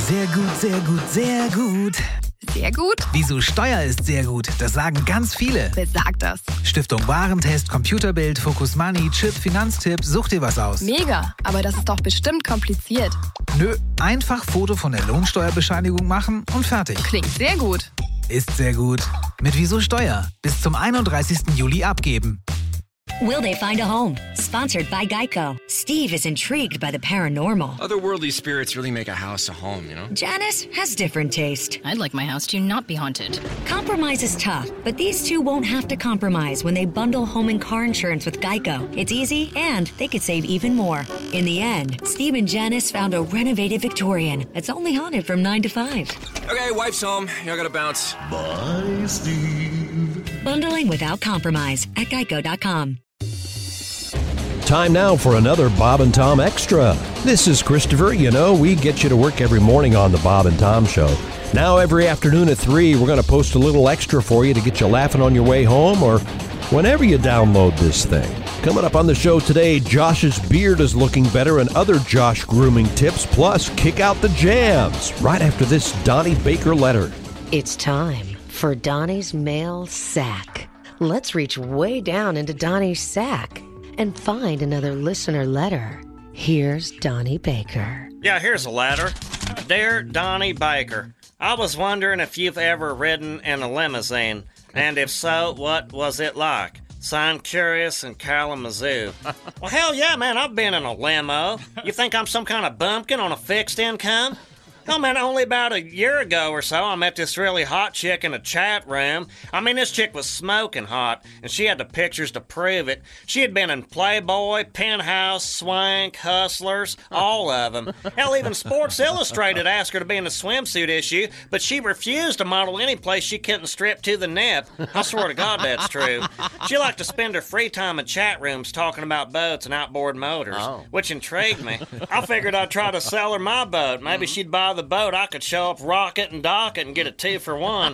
Sehr gut, sehr gut, sehr gut. Sehr gut? Wieso Steuer ist sehr gut, das sagen ganz viele. Wer sagt das? Stiftung Warentest, Computerbild, Focus Money, Chip, Finanztipp, such dir was aus. Mega, aber das ist doch bestimmt kompliziert. Nö, einfach Foto von der Lohnsteuerbescheinigung machen und fertig. Klingt sehr gut. Ist sehr gut. Mit Wieso Steuer. Bis zum 31. Juli abgeben. Will they find a home? Sponsored by Geico. Steve is intrigued by the paranormal. Otherworldly spirits really make a house a home, you know? Janice has different taste. I'd like my house to not be haunted. Compromise is tough, but these two won't have to compromise when they bundle home and car insurance with Geico. It's easy, and they could save even more. In the end, Steve and Janice found a renovated Victorian that's only haunted from 9 to 5. Okay, wife's home. I gotta bounce. Bye, Steve. Bundling without compromise at geico.com. Time now for another Bob and Tom Extra. This is Christopher. You know, we get you to work every morning on the Bob and Tom Show. Now every afternoon at 3, we're going to post a little extra for you to get you laughing on your way home or whenever you download this thing. Coming up on the show today, Josh's beard is looking better and other Josh grooming tips, plus kick out the jams. Right after this Donnie Baker letter. It's time for Donnie's mail sack. Let's reach way down into Donnie's sack and find another listener letter. Here's Donnie Baker. Yeah, here's a letter. Dear Donnie Baker, I was wondering if you've ever ridden in a limousine, and if so, what was it like? Signed, Curious in Kalamazoo. Well, hell yeah, man, I've been in a limo. You think I'm some kind of bumpkin on a fixed income? Oh, man, only about a year ago or so, I met this really hot chick in a chat room. I mean, this chick was smoking hot, and she had the pictures to prove it. She had been in Playboy, Penthouse, Swank, Hustlers, all of them. Hell, even Sports Illustrated asked her to be in a swimsuit issue, but she refused to model any place she couldn't strip to the nip. I swear to God that's true. She liked to spend her free time in chat rooms talking about boats and outboard motors, which intrigued me. I figured I'd try to sell her my boat. Maybe she'd buy the boat, I could show up rocket and dock it and get a 2 for 1.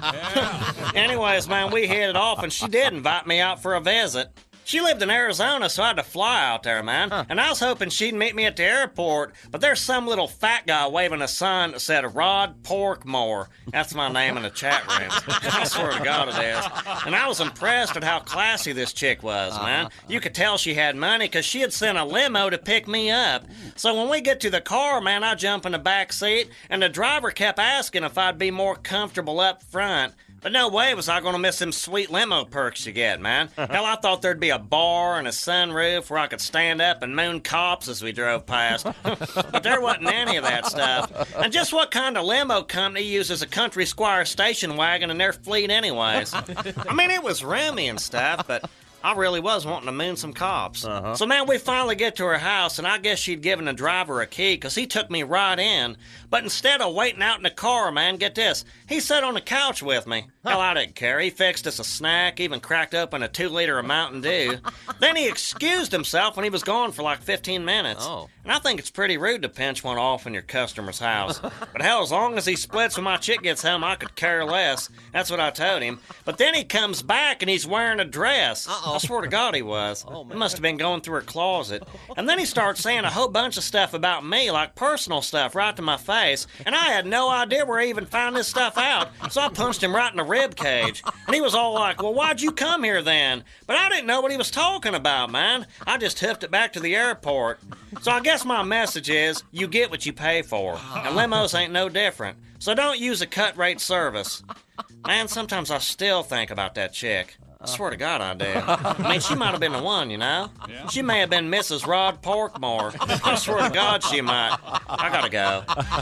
Anyways, man, we hit it off, and she did invite me out for a visit. She lived in Arizona, so I had to fly out there, man. And I was hoping she'd meet me at the airport, but there's some little fat guy waving a sign that said Rod Porkmore. That's my name in the chat room. I swear to God it is. And I was impressed at how classy this chick was, man. You could tell she had money because she had sent a limo to pick me up. So when we get to the car, man, I jump in the back seat, and the driver kept asking if I'd be more comfortable up front. But no way was I going to miss them sweet limo perks you get, man. Hell, I thought there'd be a bar and a sunroof where I could stand up and moon cops as we drove past. But there wasn't any of that stuff. And just what kind of limo company uses a Country Squire station wagon in their fleet anyways? I mean, it was roomy and stuff, but I really was wanting to moon some cops. So, man, we finally get to her house, and I guess she'd given the driver a key because he took me right in. But instead of waiting out in the car, man, get this, he sat on the couch with me. Hell, I didn't care. He fixed us a snack, even cracked open a 2-liter of Mountain Dew. Then he excused himself when he was gone for like 15 minutes. And I think it's pretty rude to pinch one off in your customer's house. But hell, as long as he splits when my chick gets home, I could care less. That's what I told him. But then he comes back and he's wearing a dress. I swear to God he was. He must have been going through her closet. And then he started saying a whole bunch of stuff about me, like personal stuff, right to my face. And I had no idea where he even found this stuff out. So I punched him right in the rib cage. And he was all like, well, why'd you come here then? But I didn't know what he was talking about, man. I just hoofed it back to the airport. So I guess my message is, you get what you pay for. And limos ain't no different. So don't use a cut-rate service. Man, sometimes I still think about that chick. I swear to God I do. I mean, she might have been the one, you know? Yeah. She may have been Mrs. Rod Porkmore. I swear to God she might. I gotta go.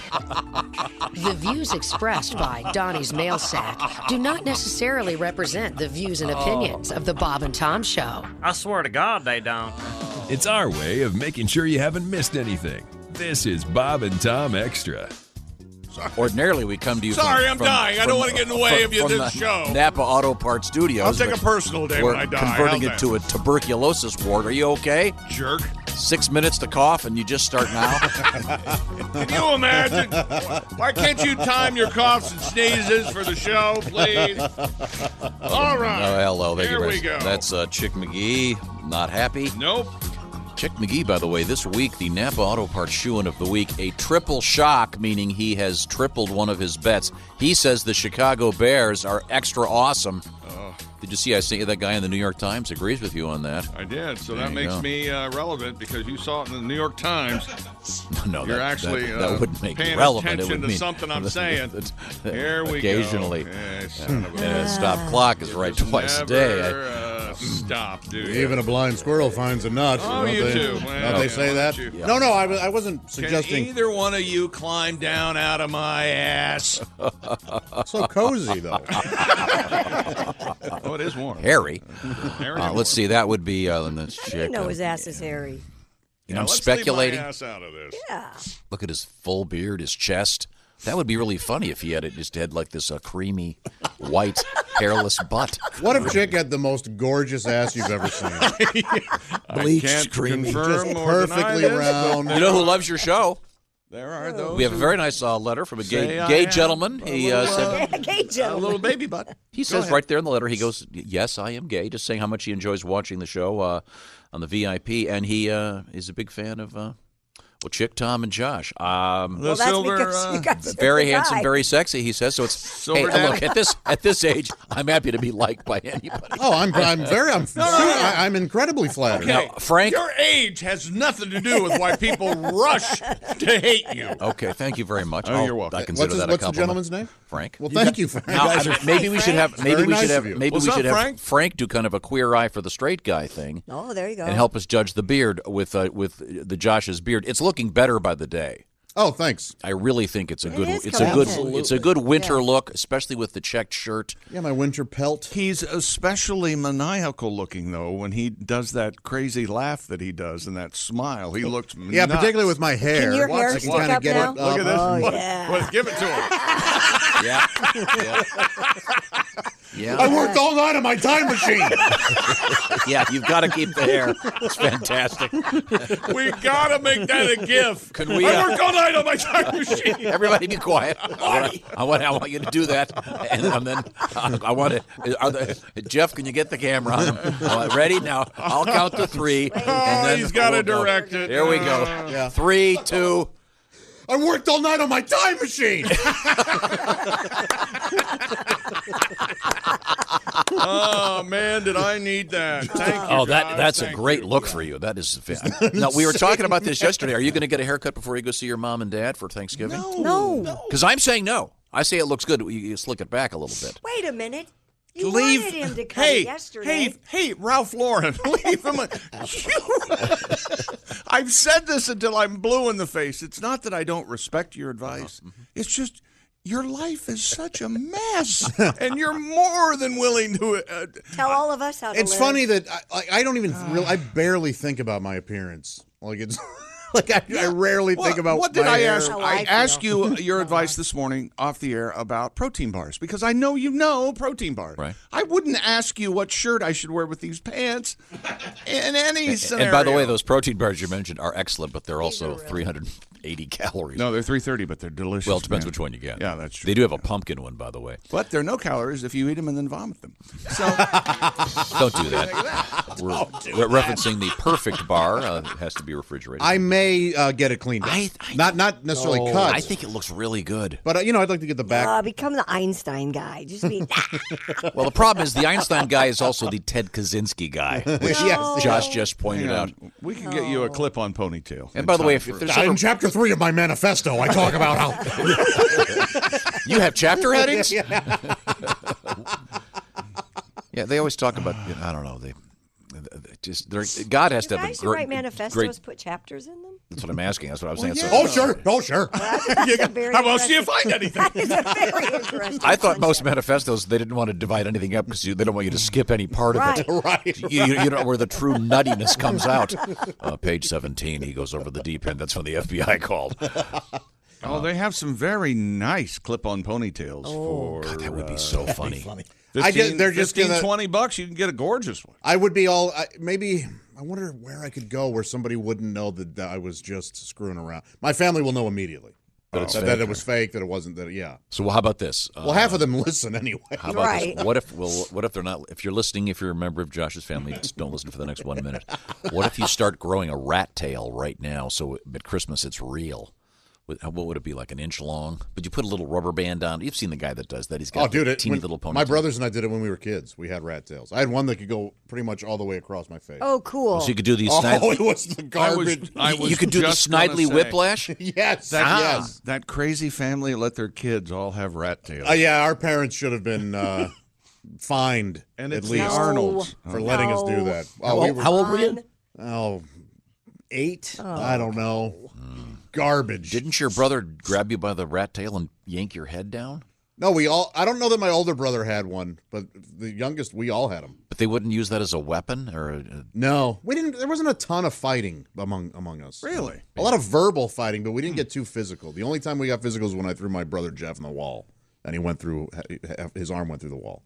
The views expressed by Donnie's Mail Sack do not necessarily represent the views and opinions of the Bob and Tom Show. I swear to God they don't. It's our way of making sure you haven't missed anything. This is Bob and Tom Extra. Ordinarily, we come to you I'm dying. I don't want to get in the way of you this show. Napa Auto Parts Studios. I'll take a personal day when I die. We're converting it to a tuberculosis ward. Are you okay? Jerk. 6 minutes to cough, and you just start now? Can you imagine? Why can't you time your coughs and sneezes for the show, please? All right. Oh, hello. There we go. That's Chick McGee. Not happy. Nope. Chick McGee, by the way, this week, the Napa Auto Parts Shoe-In of the Week, a triple shock, meaning he has tripled one of his bets. He says the Chicago Bears are extra awesome. Did you see I sent you that guy in the New York Times agrees with you on that? I did, so There that you makes go. me relevant because you saw it in the New York Times. No, You're that actually wouldn't make paying it relevant. It attention would to mean something I'm saying. Here we occasionally. go. Occasionally. And a stop clock is right twice a day. Stop, dude. Even a blind squirrel finds a nut. Oh, don't you they? too. Don't Well, they say that? you? No, I wasn't suggesting. Can either one of you climb down out of my ass? So cozy, though. Oh, it is warm. Hairy. Hairy Let's see. That would be let's I check. didn't know his ass is hairy. You know, I'm let's speculating. Leave my ass out of this. Yeah. Look at his full beard, his chest. That would be really funny if he had like this creamy, white, hairless butt. What if Chick had the most gorgeous ass you've ever seen? Bleached, creamy, confirm just or deny perfectly this. round. You know who loves your show? There are those. We have a very nice letter from a Say I gay am gentleman. He said, Gay A gentleman. little baby butt. he says right there in the letter, he goes, "Yes, I am gay," just saying how much he enjoys watching the show on the VIP, and he is a big fan of Chick, Tom, and Josh. The Well, that's silver. because you guys are Very the handsome, guy. very sexy. He says so. It's Silver hey, daddy. look at this age, I'm happy to be liked by anybody. Oh, I'm incredibly flattered. Okay. Now, Frank. Your age has nothing to do with why people rush to hate you. Okay, thank you very much. Oh, you're welcome. I consider that a What's the compliment. gentleman's name? Frank. Well, thank you, Frank. Now, maybe we should have Very nice of you. What's up, Frank? Frank do kind of a queer eye for the straight guy thing Oh, there you go. and help us judge the beard with the Josh's beard. It's looking better by the day. Oh, thanks. I really think it's a good is it's a coming good in. it's a good winter look, especially with the checked shirt. Yeah, my winter pelt. He's especially maniacal looking, though, when he does that crazy laugh that he does and that smile. He looks Yeah, nuts. particularly with my hair. Can your hair I can stick kinda up get now? it Look at this. Oh, What- yeah. what- give it to him. Yeah. I worked all night on my time machine. Yeah, you've got to keep the hair. It's fantastic. We gotta make that a GIF. Can we, I worked all night on my time machine. Everybody be quiet. I want you to do that. And then I want to. Jeff, can you get the camera on him? Ready? Now, I'll count to 3. And then He's got to we'll go. direct it. Here we go. Yeah. 3, 2. I worked all night on my time machine. Oh man, did I need that? Thank you. Oh, Josh. that's a Thank great you. look for you. That is fantastic. Now, we were talking about this yesterday. Are you going to get a haircut before you go see your mom and dad for Thanksgiving? No. Because I'm saying no. I say it looks good. You slick it back a little bit. Wait a minute. You Leave. wanted him to cut Hey, it yesterday. hey, Ralph Lauren, leave him. I've said this until I'm blue in the face. It's not that I don't respect your advice. It's just your life is such a mess, and you're more than willing to. Tell all of us how to It's live. funny that I don't even I barely think about my appearance. Like it's like I rarely think about what did my I hair. ask? How I I asked feel. you your advice this morning off the air about protein bars because I know you know protein bars. Right. I wouldn't ask you what shirt I should wear with these pants in any scenario. And by the way, those protein bars you mentioned are excellent, but they're also 380 calories. No, they're 330, but they're delicious. Well, it depends man. which one you get. Yeah, that's true. They do have a pumpkin one, by the way. But there are no calories if you eat them and then vomit them. So Don't do that. We're referencing the perfect bar. It has to be refrigerated. I may get it cleaned up. Not necessarily cut. I think it looks really good. But I'd like to get the back. Become the Einstein guy. Just be. Well, the problem is the Einstein guy is also the Ted Kaczynski guy, which Yes. Josh just pointed hang out. on. We can get you a clip-on ponytail. And by the way, if there's In ever, chapter 3 of my manifesto, I talk about how you have chapter headings. Yeah, they always talk about. I don't know. They just God has to have a Guys who great. write manifestos great put chapters in them. that's what I'm asking. That's what I was saying. yeah. So, Oh sure. That's a very How else do you interesting- find anything? That is a very interesting. I thought most concept. manifestos they didn't want to divide anything up because they don't want you to skip any part of it. Right. You don't know where the true nuttiness comes out. Page 17, he goes over the deep end. That's when the FBI called. Oh, they have some very nice clip-on ponytails for. God, that would be so funny. 15, they're just 15, gonna- $20, you can get a gorgeous one. I would be all maybe. I wonder where I could go where somebody wouldn't know that I was just screwing around. My family will know immediately. That it's that fake. it was fake, that it wasn't, that, yeah. So how about this? Well, half of them listen anyway. How about this? What if they're not? If you're listening, if you're a member of Josh's family, just don't listen for the next 1 minute. What if you start growing a rat tail right now? So at Christmas it's real. What would it be, like an inch long? But you put a little rubber band on. You've seen the guy that does that. He's got a teeny little ponytail. My brothers and I did it when we were kids. We had rat tails. I had one that could go pretty much all the way across my face. Oh, cool. So you could do these. It was the garbage. You could do the Snidely whiplash. Yes, yes. That crazy family let their kids all have rat tails. Yeah, our parents should have been fined and at it's least the Arnolds for letting us do that. How old were you? Oh, 8. I don't know. Garbage. Didn't your brother grab you by the rat tail and yank your head down? No, I don't know that my older brother had one, but the youngest, we all had them. But they wouldn't use that as a weapon, or no, we didn't. There wasn't a ton of fighting among us. Really, a lot of verbal fighting, but we didn't get too physical. The only time we got physical was when I threw my brother Jeff in the wall, and his arm went through the wall.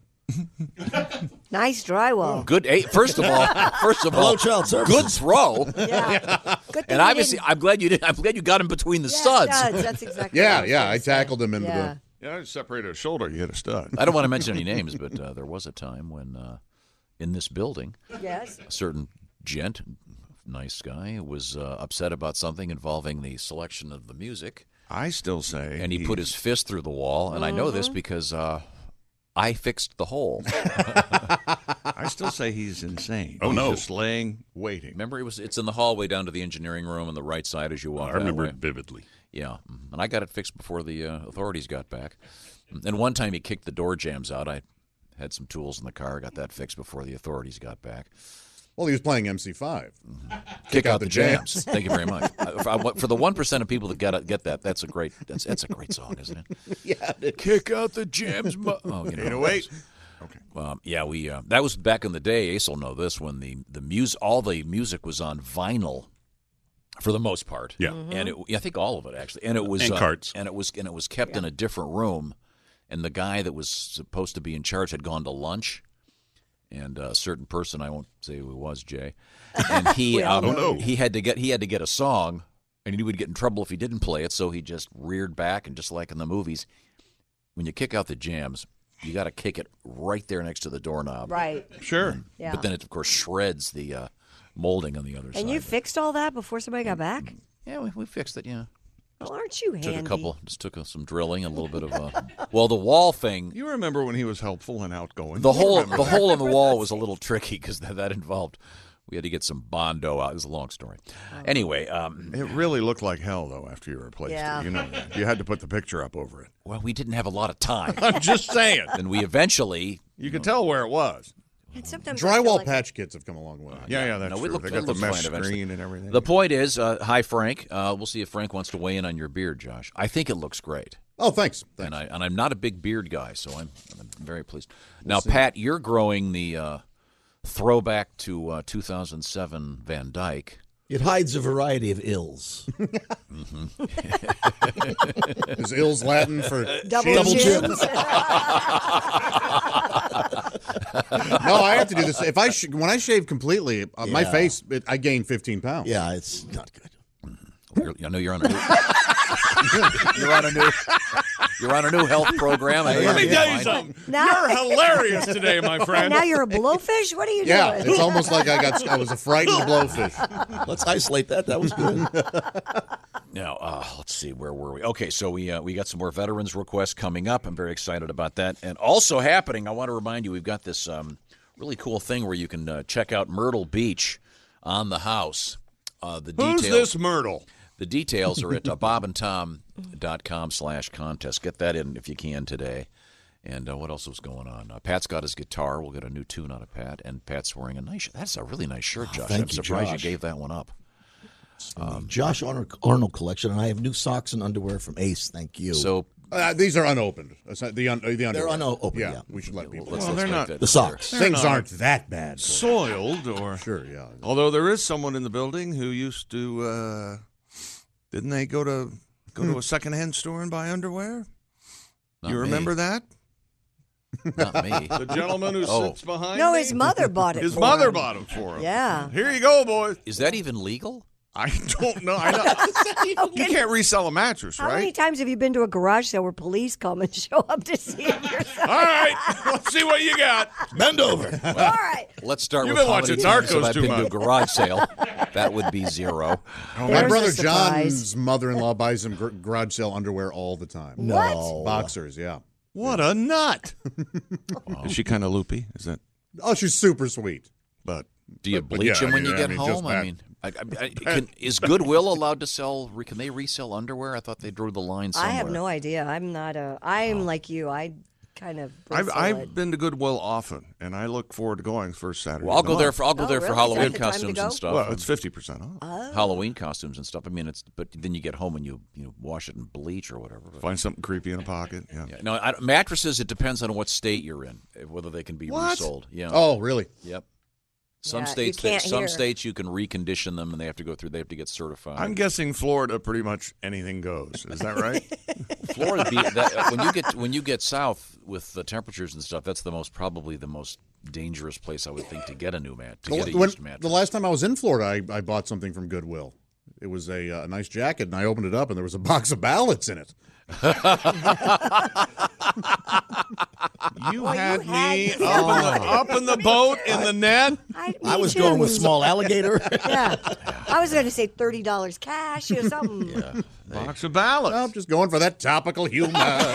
Nice drywall. Good. First of all, Hello, child services. Good throw. Yeah. Good And obviously, I'm glad you got him between the studs. That's exactly. Yeah. I tackled him into the. Yeah, I separated a shoulder. You hit a stud. I don't want to mention any names, but there was a time when in this building, yes, a certain gent, nice guy, was upset about something involving the selection of the music. I still say, and he put his fist through the wall, and I know this because I fixed the hole. I still say he's insane. Oh, he's no. just laying, waiting. Remember, it's in the hallway down to the engineering room on the right side as you walk. I remember that it way. vividly. Yeah, and I got it fixed before the authorities got back. And one time he kicked the door jambs out. I had some tools in the car, got that fixed before the authorities got back. Well, he was playing MC5. Kick out the jams. Thank you very much. For the 1% of people that get that, that's a great song, isn't it? Yeah. Kick out the jams. Oh, 808. Okay. Yeah, we that was back in the day. Ace will know this, when all the music was on vinyl. For the most part, yeah, and I think all of it actually, and it was carts, and it was kept in a different room, and the guy that was supposed to be in charge had gone to lunch, and a certain person, I won't say who it was, Jay, and he he had to get a song, and he would get in trouble if he didn't play it, so he just reared back, and just like in the movies, when you kick out the jams, you got to kick it right there next to the doorknob, right? Sure, yeah. But then it of course shreds the molding on the other side. And you fixed all that before somebody got back? Yeah, we fixed it, yeah. Well, aren't you handy? Took some drilling, a little bit of the wall thing. You remember when he was helpful and outgoing. The hole in the wall was a little tricky because that involved, we had to get some Bondo out. It was a long story. Anyway. It really looked like hell, though, after you replaced it. You know that. You had to put the picture up over it. Well, we didn't have a lot of time. I'm just saying. And we eventually. You could tell where it was. And sometimes drywall patch kits have come a long way. Yeah, that's true. They got the mesh screen and everything. The point is, hi, Frank. We'll see if Frank wants to weigh in on your beard, Josh. I think it looks great. Oh, thanks. And I'm not a big beard guy, so I'm very pleased. Now, Pat, you're growing the throwback to 2007 Van Dyke. It hides a variety of ills. Is ills Latin for double chins? No, I have to do this. When I shave completely, my face, I gain 15 pounds. Yeah, it's not good. I know you're on a new you're on a new health program. Let me tell you something. You're hilarious today, my friend. Now you're a blowfish? What are you doing? Yeah, it's almost like I was a frightened blowfish. Let's isolate that. That was good. Now, let's see, where were we? Okay, so we got some more veterans requests coming up. I'm very excited about that. And also happening, I want to remind you, we've got this really cool thing where you can check out Myrtle Beach on the house. Who's this Myrtle? The details are at bobandtom.com/contest. Get that in if you can today. And what else was going on? Pat's got his guitar. We'll get a new tune out of Pat. And Pat's wearing a nice shirt. That's a really nice shirt, Josh. I'm surprised you gave that one up. Josh Arnold collection, and I have new socks and underwear from Ace. Thank you. So these are unopened. The underwear. They're unopened. Yeah, we should let people. Well, they're not the socks. Things aren't that bad. Soiled or sure, yeah. Although there is someone in the building who used to. Didn't they go to a secondhand store and buy underwear? Not you remember that? Not me. The gentleman who sits behind No, me? his mother bought it His for mother him. bought it for him. Yeah. Here you go, boys. Is that even legal? I don't know. I know. You can't resell a mattress, How many right? times have you been to a garage sale where police come and show up to see it yourself? All right, let's see what you got. Bend over. All right. Let's start You've with been how many watching times Narcos have I too been to a much. garage sale. That would be 0. My There's brother a surprise. John's mother-in-law buys him garage sale underwear all the time. What? Boxers, yeah. What a nut! Is she kind of loopy? Is that? Oh, she's super sweet. But Do you But bleach yeah, them when you get just home? that. I mean, is Goodwill allowed to sell? Can they resell underwear? I thought they drew the line somewhere. I have no idea. I'm like you. I kind of. I've been to Goodwill often, and I look forward to going first Saturday. Well, I'll of the go there month. for really? Halloween Is that the time to costumes go? and stuff. Well, it's 50% off. Oh. Halloween costumes and stuff. I mean, but then you get home and you wash it in bleach or whatever. Find something creepy in a pocket. Yeah. No, mattresses. It depends on what state you're in, whether they can be What? resold. Yeah. Oh, really? Yep. Some Yeah, states, you can't some hear. states you can recondition them, and they have to go through. They have to get certified. I'm guessing Florida, pretty much anything goes. Is that right? Florida, when you get south with the temperatures and stuff, that's probably the most dangerous place I would think to get a new mat. To get a used mattress. The last time I was in Florida, I bought something from Goodwill. It was a nice jacket, and I opened it up, and there was a box of ballots in it. You had me up in the boat in the net. I was going with small alligator. Yeah. I was going to say $30 cash or something. Yeah. Box of ballots. I'm just going for that topical humor.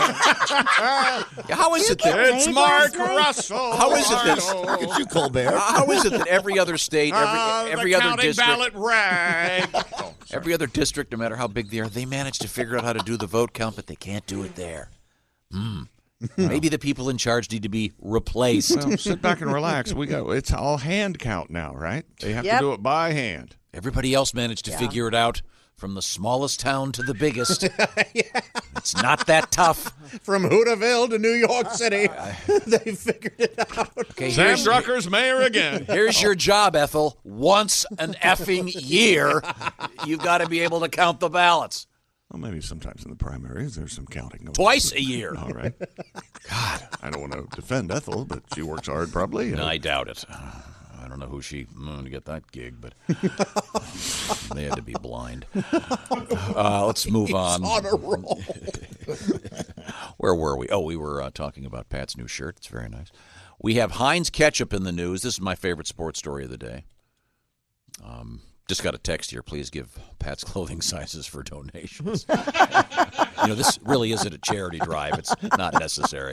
How is it that It's Mark Russell. How is it that Look at you, Colbert. How is it that every other state, every the other counting district, ballot rag. every other district, no matter how big they are, they manage to figure out how to do the vote count, but they can't do it there. Maybe the people in charge need to be replaced. Well, sit back and relax. It's all hand count now, right? They have to do it by hand. Everybody else managed to figure it out. From the smallest town to the biggest. It's not that tough. From Hooterville to New York City, they figured it out. Okay, Sam Drucker's mayor again. Here's your job, Ethel. Once an effing year, you've got to be able to count the ballots. Well, maybe sometimes in the primaries there's some counting going on. Twice a year. All right. God, I don't want to defend Ethel, but she works hard probably. No, I doubt it. I don't know who she to get that gig, but they had to be blind. Let's move on. He's on a roll. Where were we? Oh, we were talking about Pat's new shirt. It's very nice. We have Heinz ketchup in the news. This is my favorite sports story of the day. Just got a text here. Please give Pat's clothing sizes for donations. This really isn't a charity drive. It's not necessary.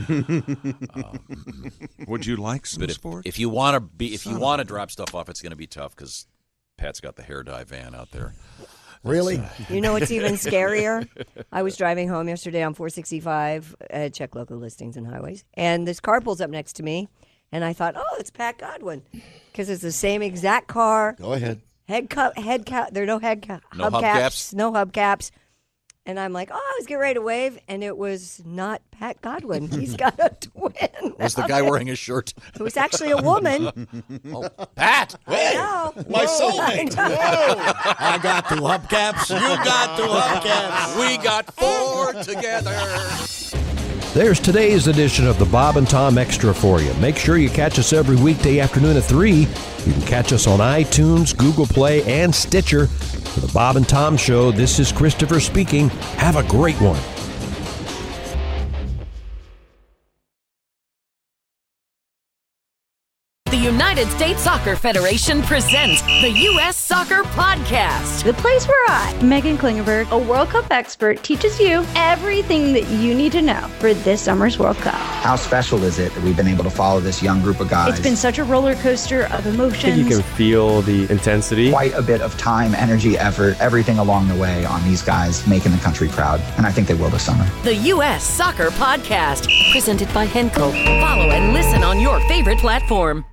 Would you like some But sports? if you want to drop stuff off, it's going to be tough because Pat's got the hair dye van out there. Really? You know what's even scarier? I was driving home yesterday on 465, check local listings and highways, and this car pulls up next to me, and I thought, oh, it's Pat Godwin, because it's the same exact car. Go ahead. There are no hubcaps? no hubcaps. And I'm like, oh, I was getting ready to wave, and it was not Pat Godwin. He's got a twin. Was the guy wearing a shirt? It was actually a woman. Oh, Pat! I know. My soulmate. Whoa. I got 2 hubcaps. You got 2 hubcaps. We got 4 together. There's today's edition of the Bob and Tom Extra for you. Make sure you catch us every weekday afternoon at 3. You can catch us on iTunes, Google Play, and Stitcher. For the Bob and Tom Show, this is Christopher speaking. Have a great one. The United States Soccer Federation presents the U.S. Soccer Podcast. The place where I, Megan Klingenberg, a World Cup expert, teaches you everything that you need to know for this summer's World Cup. How special is it that we've been able to follow this young group of guys? It's been such a roller coaster of emotions. You can feel the intensity. Quite a bit of time, energy, effort, everything along the way on these guys making the country proud. And I think they will this summer. The U.S. Soccer Podcast, presented by Henkel. Follow and listen on your favorite platform.